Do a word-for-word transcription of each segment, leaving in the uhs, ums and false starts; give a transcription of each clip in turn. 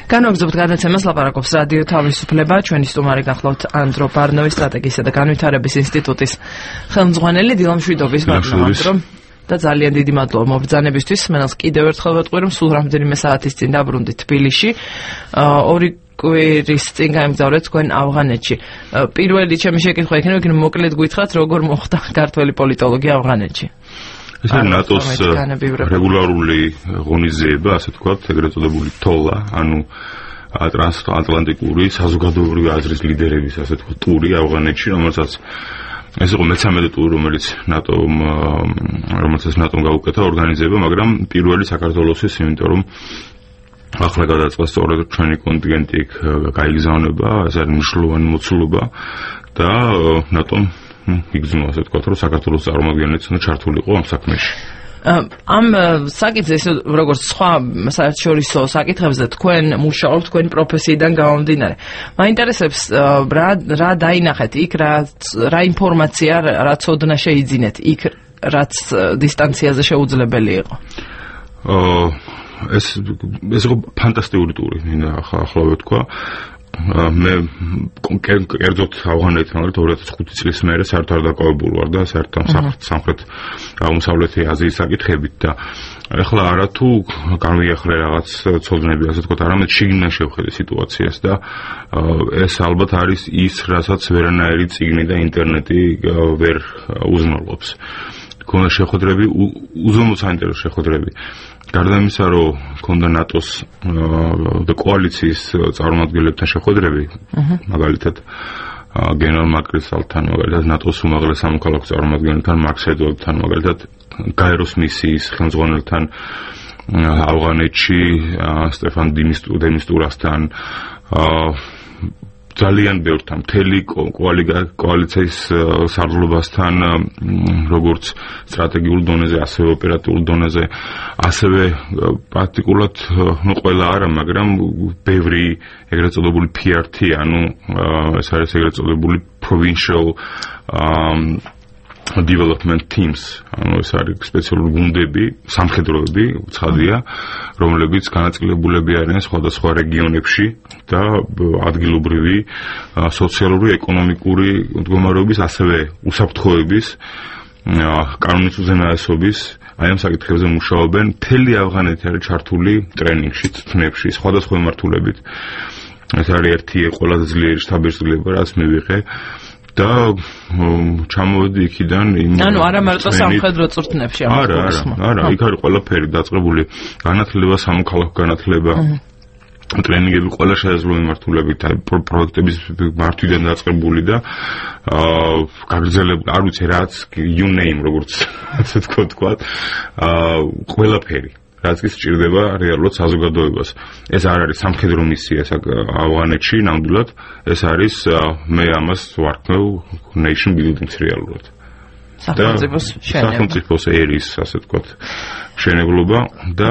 განვაგრძობთ გადაცემას ლაპარაკობს რადიო თავისუფლება, ჩვენი სტუმარი გახლავთ ანდრო ბარნოვი, სტრატეგიისა და განვითარების ინსტიტუტის ხელმძღვანელი, დილა მშვიდობის ბარნოვი. და ძალიან დიდი მადლობა მობრძანებისთვის. მენელს კიდევ ერთხელ ვეტყვი, რომ სულ რამდენიმე საათის წინ დაბრუნდით თბილისში. ორი კვირის წინ გაემგზავრეთ თქვენ ავღანეთში. პირველი ჩემი შეკითხვა იქნება, იქნება მოკლედ გითხრათ, როგორ მოხდა ქართველი პოლიტოლოგი ავღანეთში. ეს არის ნატოს რეგულარული ღონისძიება, ასე ვთქვათ, ეგრეთ წოდებული თოლა, ანუ ტრანსატლანტიკური საზოგადოებრივი აზრის ლიდერების, ასე ვთქვათ, ტური ავღანეთში, რომელსაც ეს იყო მესამედი ტური, რომელიც ნატომ რომელსაც ნატომ გაუკეთა ორგანიზება, მაგრამ პირველი საქართველოსის, იმიტომ რომ ახლა გადაწყდა სწორედ ჩვენი კონტინგენტი იქ გაიგზავნება, ეს არის მნიშვნელოვანი მოცულობა და ნატომ იგრძნო, ასე ვთქვათ, რომ საქართველოს წარმომადგენლიც უნდა ჩართულიყო ამ საქმეში. ამ საკითხზე, როგორც სხვა საერთაშორისო საკითხებზე, თქვენ მუშაობთ თქვენი პროფესიიდან გამომდინარე. მაინტერესებს რა რა დაინახეთ იქ, რა რა ინფორმაცია, რა ცოდნა შეიძინეთ იქ, რაც დისტანციაზე შეუძლებელი იყო. ეს ეს იყო ფანტასტიკური ტური, მინდა ახლა ახლა ვთქვა. მე კერძოდ ავღანეთთან ერთად ორი ათას ხუთი წლის მერე საერთოდ არ დაკავებულ ვარ და საერთოდ სამხრეთ აღმოსავლეთი აზიის საკითხებით და ეხლა არა თუ განვიახლე რაღაც ცოდნები, ასე ვთქვათ, არამედ შიგნიდან შევხედე სიტუაციას და ეს ალბათ არის ის, რასაც ვერანაირი წიგნი და ინტერნეტი ვერ უზრუნველყოფს. ქონდა შეხვედრები, უზომოდ საინტერესო შეხვედრები. გარდა იმისა, რომ ქონდა ნატოს და კოალიციის წარმომადგენლებთან შეხვედრები, მაგალითად გენერალ მაკრისალთან, მაგალითად ნატოს უმაღლეს სამოქალაქო წარმომადგენელთან, მარკ ედვარდთან, მაგალითად გაეროს მისიის ხელმძღვანელთან ავღანეთში, სტეფან დემისტურასთან, ძალიან ბევრთან, მთელი კოალიციის სარდლობასთან, როგორც სტრატეგიულ დონეზე, ასევე ოპერატიულ დონეზე, ასევე პრაქტიკულად, ну, ყველა არა, მაგრამ ბევრი ეგრეთ წოდებული P R T, ანუ ეს არის ეგრეთ წოდებული provincial development teams, ანუ ეს არის სპეციალური გუნდები, სამხედროები, ცხადია, რომლებიც განაწილებულები არიან სხვადასხვა რეგიონებში და ადგილობრივი სოციალური, ეკონომიკური მდგომარეობის, ასევე უსაფრთხოების, კანონის უზენაესობის, აი ამ საკითხებზე მუშაობენ. მთელი ავღანეთი არის ჩართული ტრენინგში, თქმებში, სხვადასხვა მიმართულებით. ეს არის ერთი ყველაზე ძლიერი შთაბეჭდილება, რაც მივიღე. და ჩამოვედი იქიდან იმ ანუ არა მარტო სამხედრო წვრთნებში ამ არა არა არა იქ არის ყველაფერი დაწყებული განათლება სამოქალაქო განათლება ტრენინგები ყველა შესაძლო მიმართულებით პროექტების მართვიდან დაწყებული და გაგრძელებული არ ვიცი რაც you name როგორც ასე თქვა ყველაფერი რაც კი სჭირდება რეალურად საზოგადოებას. ეს არ არის სამხედრო მისია ავღანეთში, ნამდვილად, ეს არის მე ამას ვარქმევ nation building რეალურად. სახელმწიფოს შენება. სახელმწიფოს ერის, ასე ვთქვათ, მშენებლობა და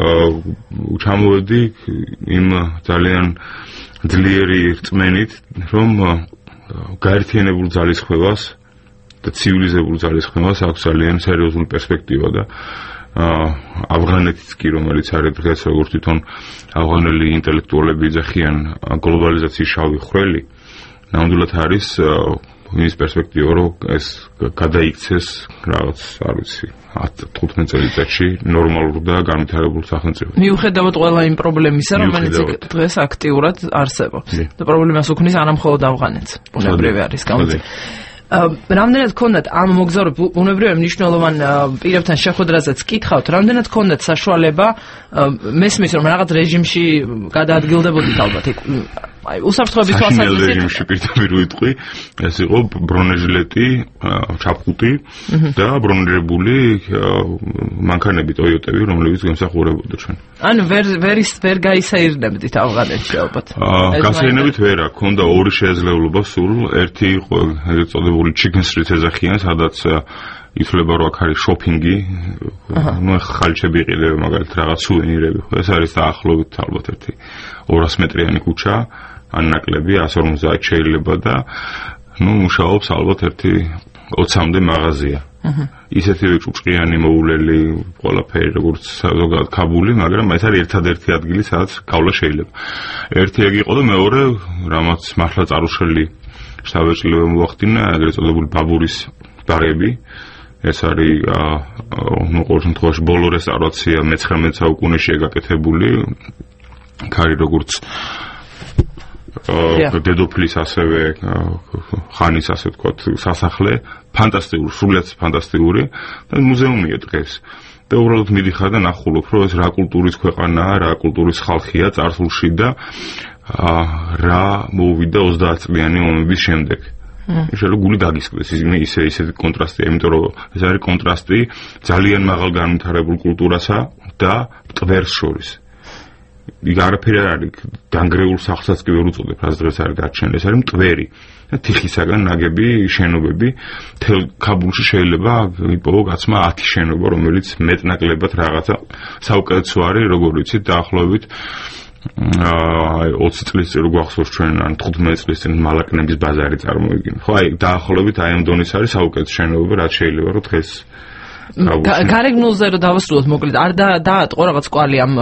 ჩამოვედი იმ ძალიან ძლიერი რწმენით, რომ გაერთიანებულ ძალისხმევას და ცივილიზებულ ძალისხმევას აქვს ძალიან სერიოზული პერსპექტივა და ავღანეთიც კი, რომელიც არის დღეს როგორც თვითონ ავღანელი ინტელექტუალები იძახიან გლობალიზაციის შავი ხვრელი, ნამდვილად არის იმის პერსპექტივა, რომ ეს გადაიქცეს რაღაც, არ ვიცი, ათი-თხუთმეტ წელიწადში ნორმალურ და განვითარებულ სახელმწიფოში. მიუხედავად ყველა იმ პრობლემისა, რომელიც დღეს აქტიურად არსებობს. და პრობლემას უქმნის არა მხოლოდ ავღანეთს, ბუნებრივი არის გამოწვევა. რამდენად გქონდათ ამ მოგზაურობ ბუნებრივია მნიშვნელოვან პირებთან შეხვედრაზეც კითხავთ, რამდენად გქონდათ საშუალება მესმის რომ რაღაც რეჟიმში გადაადგილდებოდით ალბათ აი უსაფრთხოების თვალსაზრისით რეჟიმში პირდაპირ ვიტყვი, ეს იყო ბრონეჟილეტი, ჩაფხუტი და ბრონირებული მანქანები ტოიოტები, რომლებიც გამსახურებოდა ჩვენ. ანუ ვერ ვერ ვერ გაისაირნებდით ავღანეთში ალბათ. გასაირნებით ვერა, ქონდა ორი შესაძლებლობა სულ, ერთი იყო ეგრეთ წოდებული chicken street ეძახიან, სადაც ითვლება რომ აქ არის შოპინგი, ну ხალჩები იყიდება მაგალითად რაღაც სუვენირები. ეს არის დაახლოებით ალბათ ერთი ორასი მეტრიანი ქუჩა, ან ნაკლები ასი ორმოცდაათ შეიძლება და ну მუშაობს ალბათ ერთი ოცამდე მაღაზია. ისეთივე ჭუჭყიანი მოულელი ყველაფერი როგორც ზოგადად ქაბული, მაგრამ ეს არის ერთადერთი ადგილი, სადაც გავლა შეიძლება. ერთი ეგ იყო და მეორე, რამაც მართლა წარუშელი შთაბეჭდილება მოახდინა, ეგრეთ წოდებული ბაბურის ბაღები. ეს არის ნუ ყოველ შემთხვევაში ბოლო რესტავრაცია მეცხრამეტ საუკუნეშია გაკეთებული. ქარი როგორც დედოფლის ასევე ხანის ასე ვთქვათ სასახლე, ფანტასტიკური, სრულიად ფანტასტიკური და მუზეუმია დღეს. და უბრალოდ მიდიხარ და ნახულობ, რომ ეს რა კულტურის ქვეყანაა, რა კულტურის ხალხია წარსულში და რა მოვიდა ოცდაათ წლიანი ომების შემდეგ. შეიძლება გული დაგისკდეს ისე ისეთი კონტრასტია, იმიტომ რომ ეს არის კონტრასტი ძალიან მაღალ განვითარებულ კულტურასა და ტვერს შორის. იქ არაფერი არ არის, განგრეულ სახლსაც კი ვერ უწოდებ, რაც დღეს არის გაჩენილი, ეს არის მტვერი. თიხისაგან ნაგები შენობები, თელ ქაბულში შეიძლება იპოვო კაცმა ათი შენობა, რომელიც მეტნაკლებად რაღაცა საუკეთესო არის, როგორ ვიცით, დაახლოებით აი ოცი წლის წინ გვახსოვს ჩვენ ან თხუთმეტი წლის წინ მალაკნების ბაზარი წარმოიდგინე. ხო, აი დაახლოებით აი ამ დონის არის საუკეთესო შენობები, რაც შეიძლება რომ დღეს გარეგნულზე რომ დავასრულოთ მოკლედ არ დაატყო რაღაც კვალი ამ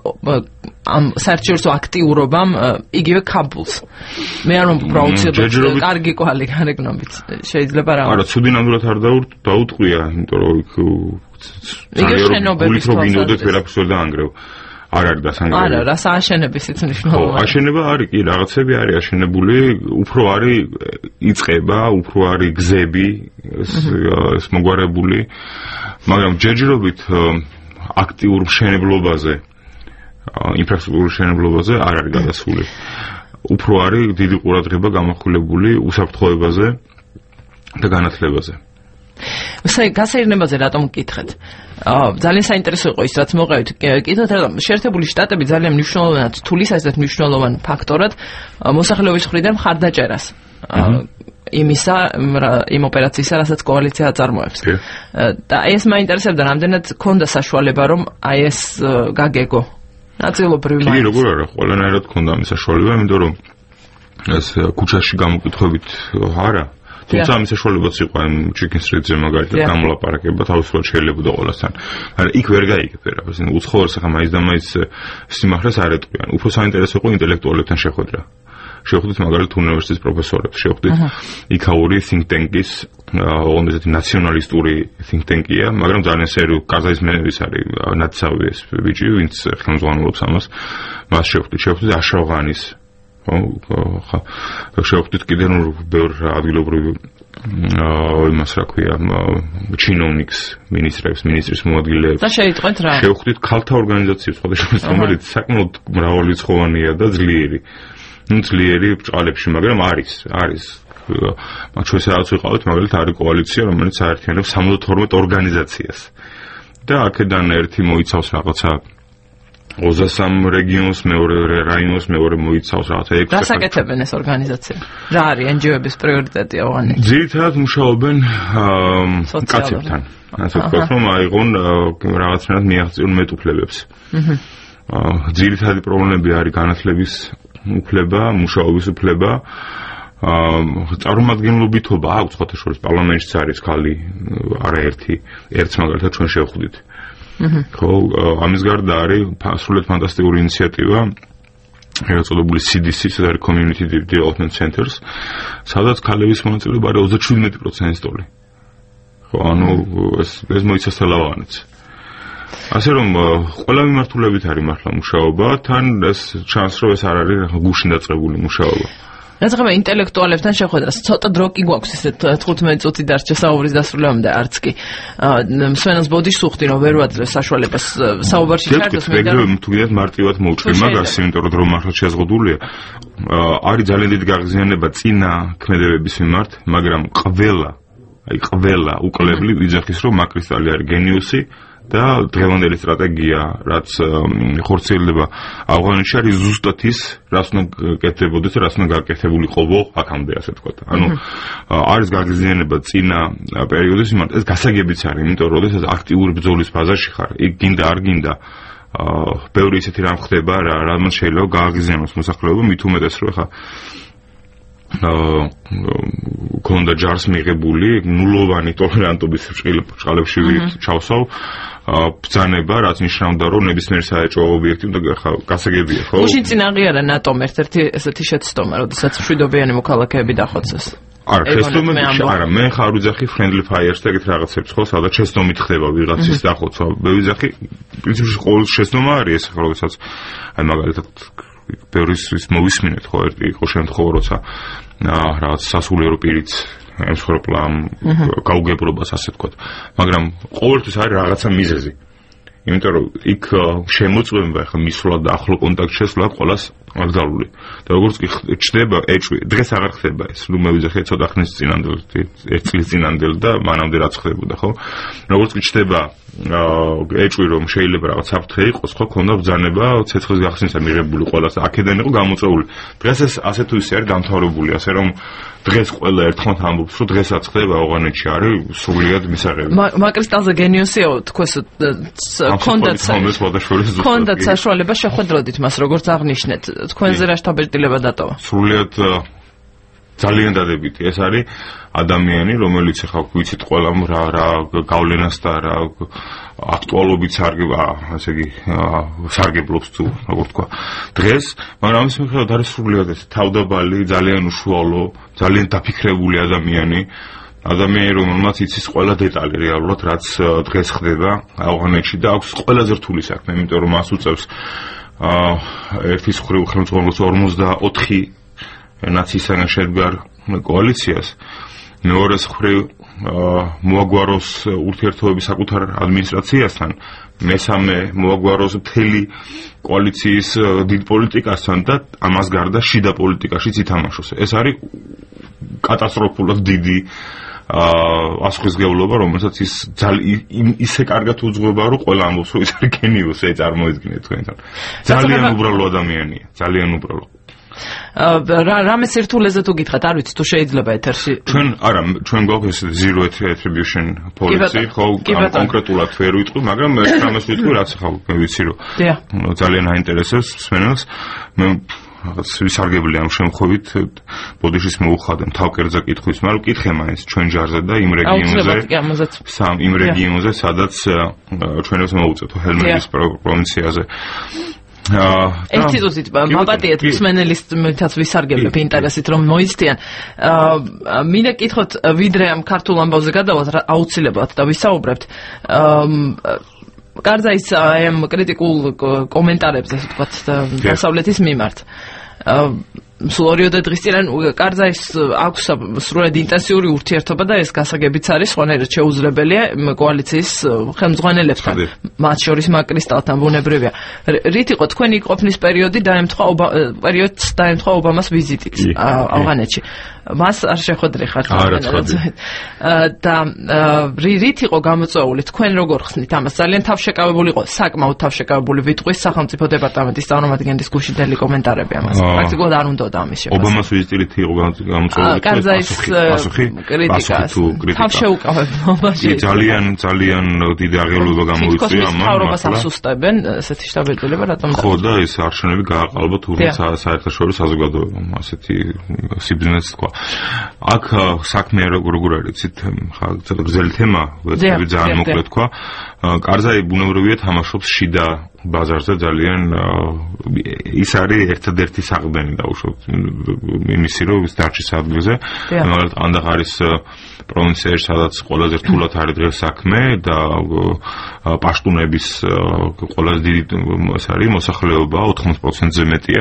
ამ საერთაშორისო აქტიურობამ იგივე ქაბულს. მე არ მომბვრა უცებად კარგი კვალი გარეგნობით შეიძლება რა. არა, ცუდი ნამდვილად არ დაუტყვია, იმიტომ რომ იქ იგივე შენობების თვალსაზრისით ვერაფერს ვერ დაანგრევ. არ არის დასანგრევი. არა, რა სააშენების ის მნიშვნელოვანია. ხო, აშენება არის, კი, რაღაცები არის აშენებული, უფრო არის იწება, უფრო არის გზები, ეს მოგვარებული, მაგრამ ჯერჯერობით აქტიურ მშენებლობაზე, ინფრასტრუქტურის მშენებლობაზე არ არის გადასული. უფრო არის დიდი ყურადღება გამახვილებული უსაფრთხოებაზე და განათლებაზე. საერთოდ გასაირნებაზე რატომ გკითხეთ? ძალიან საინტერესო იყო ის, რაც მოყევით. კითხეთ, რომ შეერთებული შტატები ძალიან მნიშვნელოვნად თulis ასეთ მნიშვნელოვან ფაქტორად მოსახლეობის მხრიდან მხარდაჭერას იმისა, იმ ოპერაციისა, რასაც კოალიცია აწარმოებს. და ეს მაინტერესებდა, რამდენად ქონდა საშუალება, რომ აი ეს გაგეგო. ნაწილობრივ კი, როგორ არა, ყველანაირად ქონდა ამ საშუალება, იმიტომ რომ ეს ქუჩაში გამოკითხებით არა თუმცა ამის საშუალებაც იყო ამ ჩიკენ სტრიტზე მაგალითად გამოლაპარაკება თავისუფლად შეიძლებოდა ყველასთან. მაგრამ იქ ვერ გაიგებ ვერაფერს. უცხოურ სახა მაინც და მაინც სიმართლეს არ ეტყვიან. უფრო საინტერესო იყო ინტელექტუალებთან შეხვედრა. შევხვდით მაგალითად უნივერსიტეტის პროფესორებს, შევხვდით იქაური think tank-ის, ოღონდ ესეთი ნაციონალისტური think tank-ია, მაგრამ ძალიან სერიოზული კაზაისმენის არის ნაცავი ეს ბიჭი, ვინც ხელმძღვანელობს ამას. მას შევხვდით, შევხვდით აშრაღანის ხო, შევხვდით კიდე ნუ ბევრ ადგილობრივ იმას რა ქვია, ჩინოვნიკს, მინისტრებს, მინისტრის მოადგილეებს. და შეიტყვეთ რა? შევხვდით ქალთა ორგანიზაციებს, სხვადასხვა, რომელიც საკმაოდ მრავალრიცხოვანია და ძლიერი. ნუ ძლიერი ბჭყალებში, მაგრამ არის, არის. მაგ ჩვენ სადაც ვიყავით, მაგალითად არის კოალიცია, რომელიც აერთიანებს სამოცდათორმეტ ორგანიზაციას. და აქედან ერთი მოიცავს რაღაცა ოცდასამ რეგიონს, მეორე რაიონს, მეორე მოიცავს რაღაცა ექვსი. რა საკეთებენ ეს ორგანიზაციები? რა არის εν ჯი ო-ების პრიორიტეტი ოღონდ? ძირითადად მუშაობენ კაცებთან. ასე ვთქვათ, რომ აიღონ რაღაცნაირად მიაღწიონ მეტუფლებებს. აჰა. ძირითადი პრობლემები არის განათლების უფლება, მუშაობის უფლება. აა წარმომადგენლობითობა აქვს სხვათა შორის პარლამენტშიც არის ხალი არაერთი, ერთს მაგალითად ჩვენ შევხვდით. ხო, ამის გარდა არის სრულიად ფანტასტიკური ინიციატივა, რაც წოდებული C D C, ეს არის Community Development Centers, სადაც ქალების მონაწილეობა არის ოცდაშვიდმეტი პროცენტი ტოლი. ხო, ანუ ეს ეს მოიცავს თელავანიც. ასე რომ ყველა მიმართულებით არის მართლა მუშაობა, თან ეს ჩანს რომ ეს არ არის გუშინ დაწყებული მუშაობა. რაც ხება ინტელექტუალებთან შეხვედრას, ცოტა დრო კი გვაქვს ესეთ თხუთმეტი წუთი დარჩა საუბრის დასრულებამდე არც კი. მსვენელს ბოდიშს უხდი რომ ვერ ვაძლევს საშუალებას საუბარში ჩართოს მე და თუ კიდევ მარტივად მოვჭრი მაგას, იმიტომ რომ დრო მართლა შეზღუდულია. არის ძალიან დიდი გაღიზიანება წინა ქმედებების მიმართ, მაგრამ ყველა, აი ყველა უკლებლი ვიძახის რომ მაკრისტალი არის გენიუსი. და დღევანდელი სტრატეგია, რაც ხორციელდება ავღანეთში, არის ზუსტად ის, რაც უნდა გაკეთებოდეს, რაც უნდა გაკეთებულიყო აქამდე, ასე ვთქვათ. ანუ არის გაღიზიანება წინა პერიოდის მიმართ, ეს გასაგებიც არის, იმიტომ რომ როდესაც აქტიური ბრძოლის ფაზაში ხარ, იქ გინდა არ გინდა, ბევრი ისეთი რამ ხდება, რამაც შეიძლება გააღიზიანოს მოსახლეობა, მით უმეტეს რომ ხა ქონდა ჯარს მიღებული ნულოვანი ტოლერანტობის ბრწყალებში ჩავსავ ბრძანება, რაც ნიშნავდა, რომ ნებისმიერ საეჭვო ობიექტი უნდა გასაგებია, ხო? გუშინ წინ აღიარა ნატომ ერთ-ერთი ესეთი შეცდომა, როდესაც მშვიდობიანი მოქალაქეები დახოცეს. არა, შეცდომები არა, მე ხარ ვიძახი friendly fires და ეგეთ რაღაცებს, ხო, სადაც შეცდომით ხდება ვიღაცის დახოცვა. მე ვიძახი, პრინციპში ყოველ შეცდომა არის ეს, ხო, როდესაც აი მაგალითად ბევრის მოვისმინეთ, ხო, ერთი იყო შემთხვევა, როცა რაღაც სასულიერო პირიც ემსხვერპლა გაუგებრობას, ასე ვთქვათ. მაგრამ ყოველთვის არის რაღაცა მიზეზი. იმიტომ რომ იქ შემოწმება ხა მისვლა და ახლო კონტაქტ შესვლა ყველას აკრძალული. და როგორც კი ჩდება ეჭვი, დღეს აღარ ხდება ეს. ნუ მე ვიძახი ცოტა ხნის წინანდელ, ერთ წლის წინანდელ და მანამდე რაც ხდებოდა, ხო? როგორც კი ჩდება ეჭვი რომ შეიძლება რაღაც საფრთხე იყოს, ხო, ქონდა ბრძანება ცეცხლის გახსნისა მიღებული ყველას აქედან იყო გამოწვეული. დღეს ეს ასე თუ ისე არის დამთავრებული, ასე რომ დღეს ყველა ერთხმად ამბობს, რომ დღესაც ხდება ავღანეთში არის სრულიად მისაღები. მაკრისტალზე გენიოსიო თქვენს კონდაც კონდაც საშუალება შეხვედროდით მას როგორც აღნიშნეთ. თქვენზე რა შთაბეჭდილება დატოვა? სრულიად ძალიან დადებითი. ეს არის ადამიანი, რომელიც ახლა ვიცით ყველამ რა რა გავლენას და რა აქტუალობით სარგება, ასე იგი სარგებლობს თუ როგორ თქვა. დღეს, მაგრამ ამის მიხედვით არის სრულიად ეს თავდაბალი, ძალიან უშუალო, ძალიან დაფიქრებული ადამიანი. ადამიანი, რომელმაც იცის ყველა დეტალი რეალურად, რაც დღეს ხდება ავღანეთში და აქვს ყველაზე რთული საქმე, იმიტომ რომ მას უწევს ერთის მხრივ ხელმძღვანელობს ორმოცდაოთხი ნაციისგან შედგარ კოალიციას, მეორეს მხრივ მოაგვაროს ურთიერთობები საკუთარ ადმინისტრაციასთან, მესამე მოაგვაროს მთელი კოალიციის დიდ პოლიტიკასთან და ამას გარდა შიდა პოლიტიკაშიც ითამაშოს. ეს არის კატასტროფულად დიდი ასხვისგებლობა, რომელსაც ის ისე კარგად უძღვება, რომ ყველა ამბობს, რომ ის არის გენიოსი, აი წარმოიდგინეთ თქვენთან. ძალიან უბრალო ადამიანია, ძალიან უბრალო. რამე სირთულეზე თუ გითხრათ, არ ვიცი თუ შეიძლება ეთერში. ჩვენ არა, ჩვენ გვაქვს ეს zero attribution policy, ხო, კონკრეტულად ვერ ვიტყვი, მაგრამ რამეს ვიტყვი, რაც ხა მე ვიცი, რომ ძალიან აინტერესებს მსმენელს. მე რაღაც ვისარგებლე ამ შემთხვევით ბოდიშის მოუხადე თავკერძა კითხვის, მაგრამ კითხე მაინც ჩვენ ჯარზე და იმ რეგიონზე, სამ იმ რეგიონზე, სადაც ჩვენებს მოუწევთ ჰელმინდის პროვინციაზე. ერთი ზუსტით მაპატიეთ მსმენელის მითაც ვისარგებლებ ინტერესით რომ მოიცდიან. მინდა კითხოთ ვიდრე ამ ქართულ ამბავზე გადავალთ აუცილებლად და ვისაუბრებთ. კარზაის ამ კრიტიკულ კომენტარებზე, ასე ვთქვათ, დასავლეთის მიმართ. სულ ორიოდე დღის წინ კარზაის აქვს სრულად ინტენსიური ურთიერთობა და ეს გასაგებიც არის სხვანაირად შეუძლებელია კოალიციის ხელმძღვანელებთან, მათ შორის მაკრისტალთან ბუნებრივია. რით იყო თქვენი ყოფნის პერიოდი დაემთხვა პერიოდს დაემთხვა ობამას ვიზიტით ავღანეთში. მას არ შეხვედრე ხარ და რით იყო გამოწვეული, თქვენ როგორ ხსნით ამას? ძალიან თავშეკავებული იყო, საკმაოდ თავშეკავებული ვიტყვის სახელმწიფო დეპარტამენტის წარმომადგენლის გუშინდელი კომენტარები ამას. პრაქტიკულად არ უნდა ამის შეფასება. ობამას ვიზიტით იყო გამოწვეული კარზაის კრიტიკა. თავშეუკავებლობაში. ძალიან ძალიან დიდი აღელვება გამოიწვია ამან. მთავრობას ასუსტებენ ესეთი შთაბეჭდილება, რატომ? ხო და ეს არჩევნები გააყალბა თურმე საერთაშორისო საზოგადოებამ, ასეთი სიბრძნეც თქვა. აქ საქმე როგორ არის, იცით, ხა გრძელი თემა, ძალიან მოკლედ თქვა. კარზაი ბუნებრივია თამაშობს შიდა ბაზარზე ძალიან ის არის ერთადერთი საყრდენი დაუშვათ იმისი რომ ის დარჩის ადგილზე. მაგალითად ყანდაყარის პროვინციაში, სადაც ყველაზე რთულად არის დღეს საქმე და პაშტუნების ყველაზე დიდი ეს არის მოსახლეობა ოთხმოცდაოთხ პროცენტზე მეტია.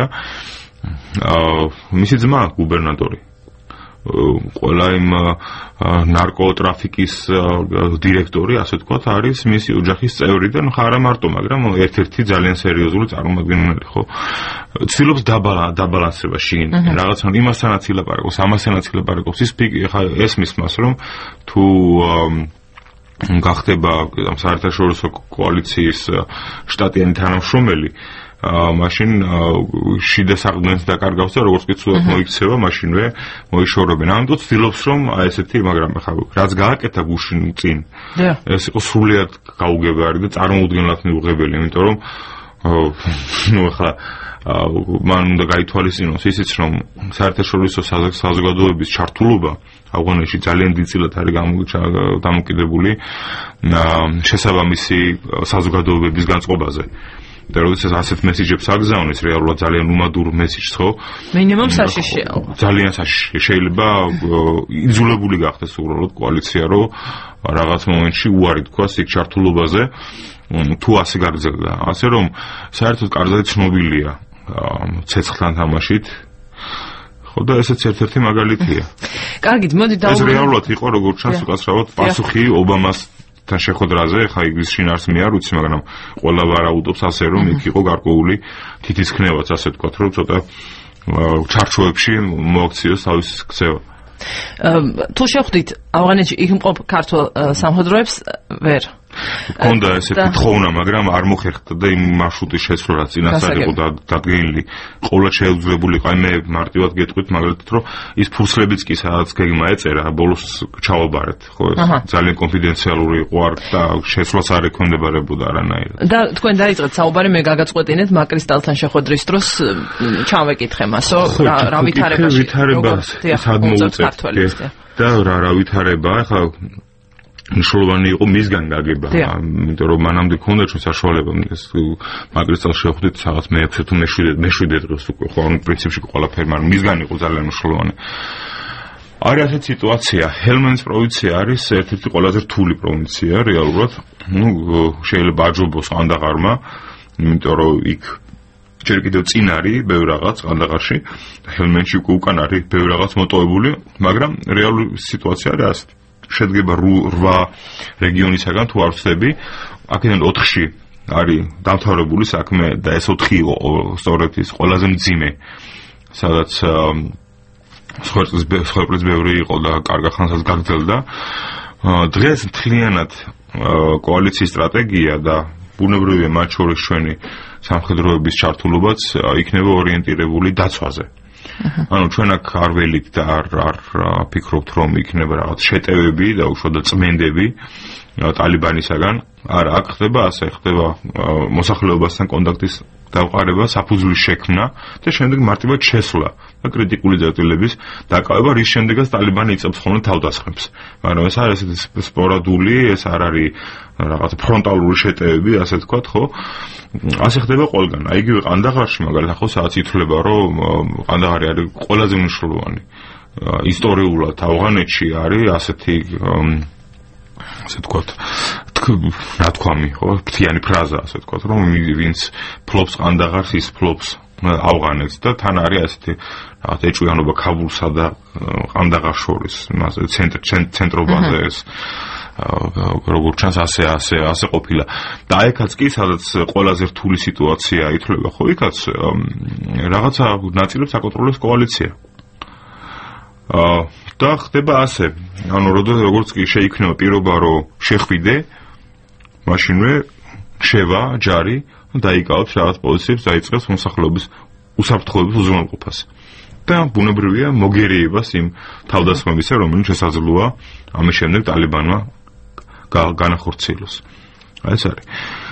მისი ძმა გუბერნატორი ყველა იმ ნარკოტრაფიკის დირექტორი, ასე ვთქვათ, არის მისი ოჯახის წევრი და ხა არა მარტო, მაგრამ ერთ-ერთი ძალიან სერიოზული წარმომადგენელი, ხო? ცდილობს დაბალანსება შიგნით. რაღაცა იმასთანაც ილაპარაკობს, ამასთანაც ილაპარაკობს. ის ხა ესმის მას, რომ თუ გახდება საერთაშორისო კოალიციის შტატიანი თანამშრომელი, მაშინ შიდა საყრდენს დაკარგავს და როგორც კი ცუდად მოიქცევა, მაშინვე მოიშორებენ. ამიტომ ვცდილობს რომ აი ესეთი, მაგრამ ხა რაც გააკეთა გუშინ წინ, ეს იყო სრულიად გაუგებარი და წარმოუდგენლად მიუღებელი, იმიტომ რომ ნუ ხა მან უნდა გაითვალისწინოს ისიც, რომ საერთაშორისო საზოგადოების ჩართულობა ავღანეთში ძალიან დიდწილად არის დამოკიდებული შესაბამისი საზოგადოებების განწყობაზე. და როდესაც ასეთ მესიჯებს აგზავნის, რეალურად ძალიან უმადურ მესიჯს, ხო? მინიმუმ საშიშია. ძალიან საშიშია. შეიძლება იძულებული გახდეს უბრალოდ კოალიცია, რომ რაღაც მომენტში უარი თქვას იქ ჩართულობაზე, თუ ასე გაგრძელდა. ასე რომ საერთოდ კარგად ცნობილია ცეცხლთან თამაშით. ხო და ესეც ერთ-ერთი მაგალითია. კარგით, მოდი დავუბრუნდეთ. ეს რეალურად იყო როგორც ჩანს უკაცრავად პასუხი ობამას თან შეხვედრაზე, ხა ის შინაარს მე არ ვიცი, მაგრამ ყველა ვარაუდობს ასე, რომ იქ იყო გარკვეული თითისქნევაც, ასე ვთქვათ, რომ ცოტა ჩარჩოებში მოაქციოს თავის ქცევა. თუ შევხვდით ავღანეთში იქ მყოფ ქართულ სამხედროებს ვერ კონდა ესეთი თხოვნა, მაგრამ არ მოხერხდა და იმ მარშრუტის შესვლა რაც წინასწარ იყო დადგენილი, ყოველად შეუძლებელი ყავ მე მარტივად გეტყვით მაგალითად, რომ ის ფურცლებიც კი სადაც გეგმა ეწერა, ბოლოს ჩავაბარეთ, ხო ეს ძალიან კონფიდენციალური იყო და შესვლაც არ ექვემდებარებოდა არანაირად. და თქვენ დაიწყეთ საუბარი, მე გაგაწყვეტინეთ მაკრისტალთან შეხვედრის დროს ჩავეკითხე მასო, რა ვითარებაში სად მოუწევთ და რა რა ვითარება, ახლა მნიშვნელოვანი იყო მისგან გაგება, იმიტომ რომ მანამდე ქონდა ჩვენ საშუალება მაკრისტალს შევხვდით რაღაც მეექვსე თუ მეშვიდე დღეს უკვე, ხო, ანუ პრინციპში ყველაფერი, მაგრამ მისგან იყო ძალიან მნიშვნელოვანი. არის ასეთი სიტუაცია, ჰელმენდს პროვინცია არის ერთ-ერთი ყველაზე რთული პროვინცია რეალურად, ну, შეიძლება აჯობოს ყანდაღარმა, იმიტომ რომ იქ ჯერ კიდევ წინ არის ბევრ რაღაც ყანდაღარში, ჰელმენდში უკვე უკან არის ბევრ რაღაც მოტოვებული, მაგრამ რეალური სიტუაცია არის ასეთი. შედგება რვა რეგიონისაგან თუ არ ვცდები, აქედან ოთხში არის დამთავრებული საქმე და ეს ოთხი იყო სწორედ ის ყველაზე მძიმე, სადაც სხვერპლის ბევრი იყო და კარგა ხანსაც გაგრძელდა. დღეს მთლიანად კოალიციის სტრატეგია და ბუნებრივია მათ შორის ჩვენი სამხედროების ჩართულობაც იქნება ორიენტირებული დაცვაზე. ანუ ჩვენ აქ არ ველით და არ არ ფიქრობთ, რომ იქნება რაღაც შეტევები და უშუალოდ წმენდები ტალიბანისაგან. არა, აქ ხდება ასე, ხდება მოსახლეობასთან კონტაქტის დავყარება, საფუძვლის შექმნა და შემდეგ მარტივად შესვლა და კრიტიკული წერტილების დაკავება, რის შემდეგაც ტალიბანი იწევს ხოლმე თავდასხმებს. მაგრამ ეს არის ესეთი სპორადული, ეს არ არის რაღაც ფრონტალური შეტევები, ასე ვთქვათ, ხო? ასე ხდება ყველგან. აი იგივე ყანდაღარში მაგალითად, ხო, სადაც ითვლება, რომ ყანდაღარი არის ყველაზე მნიშვნელოვანი ისტორიულად ავღანეთში არის ასეთი ასე ვთქვათ, ნათქვამი, ხო, ფრთიანი ფრაზა, ასე ვთქვათ, რომ ვინც ფლობს ყანდაღარს, ის ფლობს ავღანეთს და თან არის ასეთი რაღაც ეჭვიანობა ქაბულსა და ყანდაღარს შორის, იმაზე ცენტრ ცენტრობაზე ეს როგორც ჩანს ასე ასე ასე ყოფილა. და აიქაც კი სადაც ყველაზე რთული სიტუაცია ითვლება, ხო, იქაც რაღაცა ნაწილებს აკონტროლებს კოალიცია. აა და ხდება ასე, ანუ როგორც კი შეიქმნება პირობა, რომ შეხვიდე, მაშინვე შევა ჯარი, დაიკავებს რაღაც პოზიციებს, დაიწყებს მოსახლეობის უსაფრთხოების უზრუნველყოფას. და ბუნებრივია მოგერიებას იმ თავდასხმებისა, რომელიც შესაძლოა ამის შემდეგ ტალიბანმა განახორციელოს. აი ეს არის.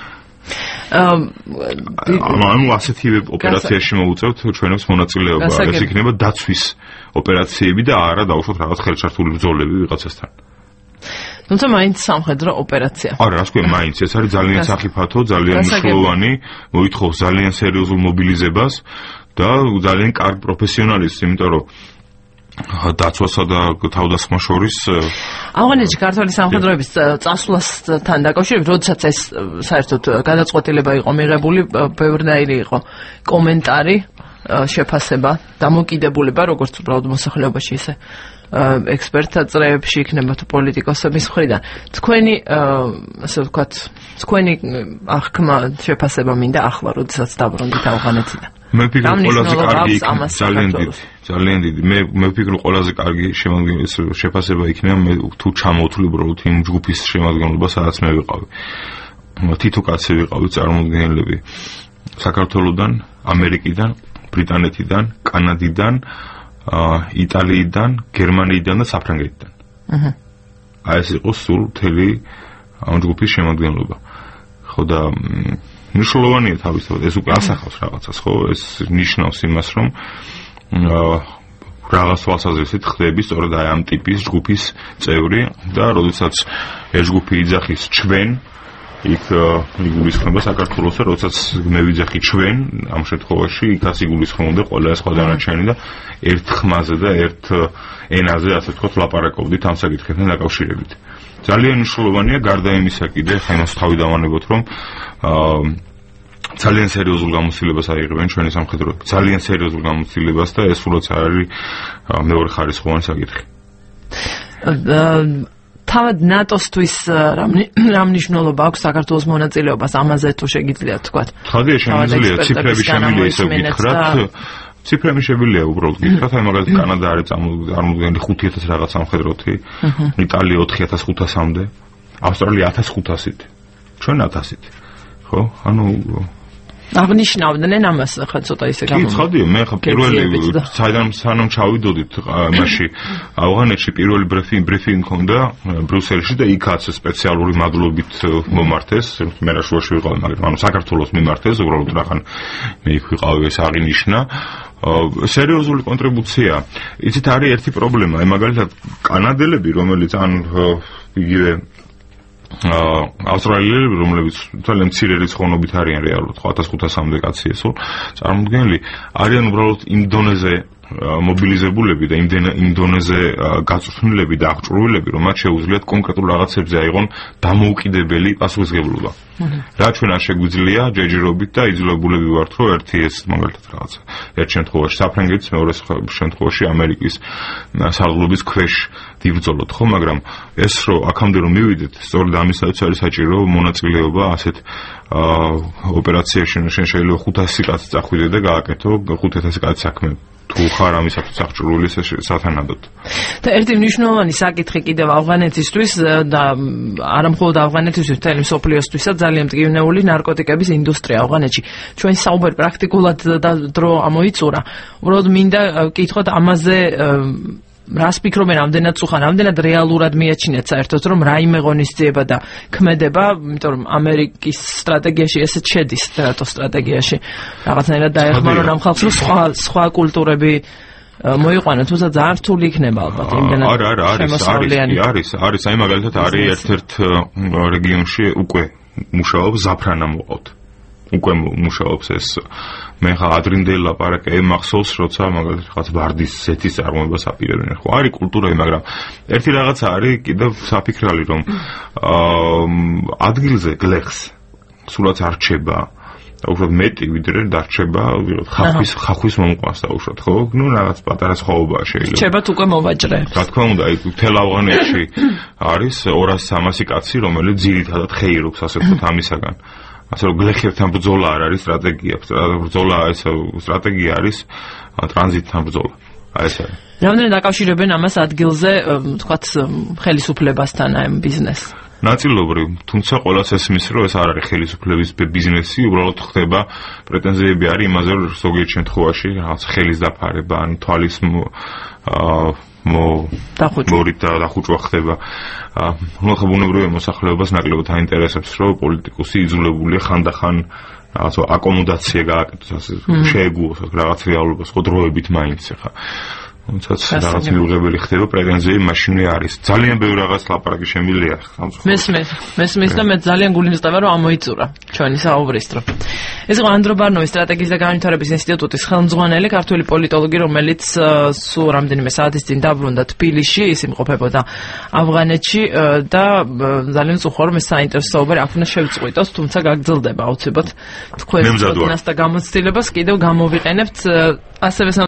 ანუ ასეთივე ოპერაციაში მოუწევთ ჩვენებს მონაწილეობა, ეს იქნება დაცვის ოპერაციები და არა დაუშვათ რაღაც ხელჩართული ბრძოლები ვიღაცასთან. თუმცა მაინც სამხედრო ოპერაცია. არა, რა თქვია, მაინც ეს არის ძალიან საფრთხო, ძალიან მნიშვნელოვანი, მოითხოვს ძალიან სერიოზულ მობილიზებას და ძალიან კარგ პროფესიონალიზმს, იმიტომ რომ დაცვასა და თავდასხმას შორის ავღანეთში ქართული სამხედროების წასვლასთან დაკავშირებით, როდესაც ეს საერთოდ გადაწყვეტილება იყო მიღებული, ბევრნაირი იყო კომენტარი, შეფასება, დამოკიდებულება, როგორც უბრალოდ მოსახლეობაში, ისე ექსპერტთა წრეებში იქნება თუ პოლიტიკოსების მხრიდან. თქვენი, ასე ვთქვათ, თქვენი აღქმა შეფასება მინდა ახლა, როდესაც დაბრუნდით ავღანეთიდან. მე ვფიქრობ, ყველაზე კარგი იქნება, ძალიან დიდი, ძალიან დიდი. მე მე ვფიქრობ, ყველაზე კარგი შეფასება იქნება მე თუ ჩამოვთვლი უბრალოდ იმ ჯგუფის შემადგენლობა, სადაც მე ვიყავი. თითო კაცი ვიყავი წარმოდგენილები საქართველოსდან, ამერიკიდან, ბრიტანეთიდან, კანადიდან, იტალიიდან, გერმანიიდან და საფრანგეთიდან. აჰა. აი ეს იყო სულ მთელი ამ ჯგუფის შემადგენლობა. ხო და მნიშვნელოვანია თავისთავად, ეს უკვე ასახავს რაღაცას, ხო? ეს ნიშნავს იმას, რომ აა რაღაც თვალსაზრისით ხდები სწორედ აი ამ ტიპის ჯგუფის წევრი და როდესაც ეს ჯგუფი იძახის ჩვენ იქ იგულისხმება საქართველოს, როდესაც მე ვიძახი ჩვენ ამ შემთხვევაში იქაც იგულისხმება ყველა სხვა დანარჩენი და ერთ ხმაზე და ერთ ენაზე ასე ვთქვათ ლაპარაკობდით ამ საკითხებთან დაკავშირებით. ძალიან მნიშვნელოვანია გარდა იმისა კიდე ხა იმას თავი დავანებოთ, რომ აა ძალიან სერიოზულ გამოცდილებას აიღებენ ჩვენი სამხედრო, ძალიან სერიოზულ გამოცდილებას და ეს სულაც არ არის მეორე ხარისხოვანი საკითხი. თავად ნატოსთვის რა მნიშვნელობა აქვს საქართველოს მონაწილეობას ამაზე თუ შეგიძლიათ თქვათ? ხადია შემიძლია ციფრები შემიძლია ისე ვკითხრათ. ციფრები შემიძლია უბრალოდ ვკითხრათ, აი მაგალითად კანადა არის წარმოდგენილი ხუთი ათას რაღაც სამხედროთი, იტალია ოთხი ათას ხუთასამდე, ავსტრალია ათას ხუთასით, ჩვენ ათასით. ხო? ანუ აღნიშნავდნენ ამას ხა ცოტა ისე გამო. კი, ხადია, მე ხა პირველი საიდან სანამ ჩავიდოდით მაშინ ავღანეთში პირველი ბრიფინგი ბრიფინგი ჰქონდა ბრიუსელში და იქაც სპეციალური მადლობით მომართეს, მე რა შუაში ვიყავი, მაგრამ ანუ საქართველოს მიმართეს, უბრალოდ რახან მე იქ ვიყავი, ეს აღინიშნა. სერიოზული კონტრიბუცია. იცით არის ერთი პრობლემა, აი მაგალითად კანადელები, რომელიც ან იგივე ავსტრალიელები, რომლებიც ძალიან მცირე რიცხოვნობით არიან რეალურად, ხო ათას ხუთასამდე კაცი ესო, წარმოდგენილი, არიან უბრალოდ იმ დონეზე მობილიზებულები და იმ დონეზე გაწვრთნილები და აღჭურვილები, რომ მათ შეუძლიათ კონკრეტულ რაღაცებზე აიღონ დამოუკიდებელი პასუხისმგებლობა. რა ჩვენ არ შეგვიძლია ჯეჯირობით და იძულებულები ვართ, რომ ერთი ეს მაგალითად რაღაცა. ერთ შემთხვევაში საფრანგეთის, მეორე შემთხვევაში ამერიკის სარდლობის ქვეშ დიბრძოლოთ, ხო, მაგრამ ეს რომ აქამდე რომ მივიდეთ, სწორედ ამისაც არის საჭირო მონაწილეობა ასეთ ოპერაციაში, შენ შეიძლება ხუთასი კაცი წახვიდე და გააკეთო ხუთ ათასი კაცი საქმე. თუ ხარ ამისათვის აღჭურვილი სათანადოდ. და ერთი მნიშვნელოვანი საკითხი კიდევ ავღანეთისთვის და არა მხოლოდ ავღანეთისთვის, მთელი მსოფლიოსთვისაც ძალიან მტკივნეული ნარკოტიკების ინდუსტრია ავღანეთში. ჩვენი საუბარი პრაქტიკულად და დრო ამოიწურა. უბრალოდ მინდა ვკითხოთ ამაზე რას ფიქრობენ, ამდენად სუხან, ამდენად რეალურად მიაჩნიათ საერთოდ, რომ რაიმე ღონისძიება და ქმედება, იმიტომ რომ ამერიკის სტრატეგიაში ესეც შედის, ნატოს სტრატეგიაში. რაღაცნაირად დაეხმარონ ამ ხალხს, რომ სხვა სხვა კულტურები მოიყვანონ, თუმცა ძალიან რთული იქნება ალბათ იმდენად. არა, არა, არის, არის, არის, არის, აი მაგალითად არის ერთ-ერთ რეგიონში უკვე მუშაობს ზაფრანა მოყავთ. უკვე მუშაობს ეს მე ხა ადრინდელი ლაპარაკი მახსოვს, როცა მაგალითად რაღაც ვარდის ზეთის წარმოებას აპირებდნენ. ხო, არის კულტურები, მაგრამ ერთი რაღაცა არის კიდევ საფიქრალი, რომ ადგილზე გლეხს სულაც არ რჩება და უფრო მეტი ვიდრე დარჩება ხახვის ხახვის მომყვანს და უშოთ, ხო? ნუ რაღაც პატარა სხვაობაა შეიძლება. რჩებათ უკვე მოვაჭრე. რა თქმა უნდა, აი თელ ავღანეთში არის ორასი სამასი კაცი, რომელიც ძირითადად ხეირობს, ასე ვთქვათ, ამისაგან. ასე რომ გლეხებთან ბრძოლა არ არის სტრატეგია, ბრძოლა ეს სტრატეგია არის ტრანზიტთან ბრძოლა. აი ეს არის. რამდენად დაკავშირებენ ამას ადგილზე, თქვათ, ხელისუფლებასთან ამ ბიზნესს? ნაწილობრივ, თუმცა ყველას ესმის, რომ ეს არ არის ხელისუფლების ბიზნესი, უბრალოდ ხდება პრეტენზიები არის იმაზე, რომ ზოგიერთ შემთხვევაში რაღაც ხელის დაფარება, ან თვალის აა მო მორით და დახუჭვა ხდება. ნუ ხა ბუნებრივია მოსახლეობას ნაკლებად აინტერესებს, რომ პოლიტიკოსი იძულებულია ხანდახან რაღაცა აკომოდაცია გააკეთოს, ასე შეეგუოს რაღაც რეალობას, ხო დროებით მაინც ხა. თუმცა რაღაც მიუღებელი ხდება, პრეტენზიები მაშინვე არის. ძალიან ბევრი რაღაც ლაპარაკი შემიძლია. მესმის, მესმის და მე ძალიან გულისხმობა, რომ ამოიწურა ჩვენი საუბრის დრო. ეს იყო ანდრო ბარნოვის სტრატეგიის და განვითარების ინსტიტუტის ხელმძღვანელი ქართველი პოლიტოლოგი, რომელიც სულ რამდენიმე საათის წინ დაბრუნდა თბილისში, ის იმყოფებოდა ავღანეთში და ძალიან უხორო მე საინტერესო საუბარი აქ უნდა შევწყვიტოს, თუმცა გაგრძელდება აუცილებლად თქვენ პროტესტ და გამოცდილებას კიდევ გამოვიყენებთ ასევე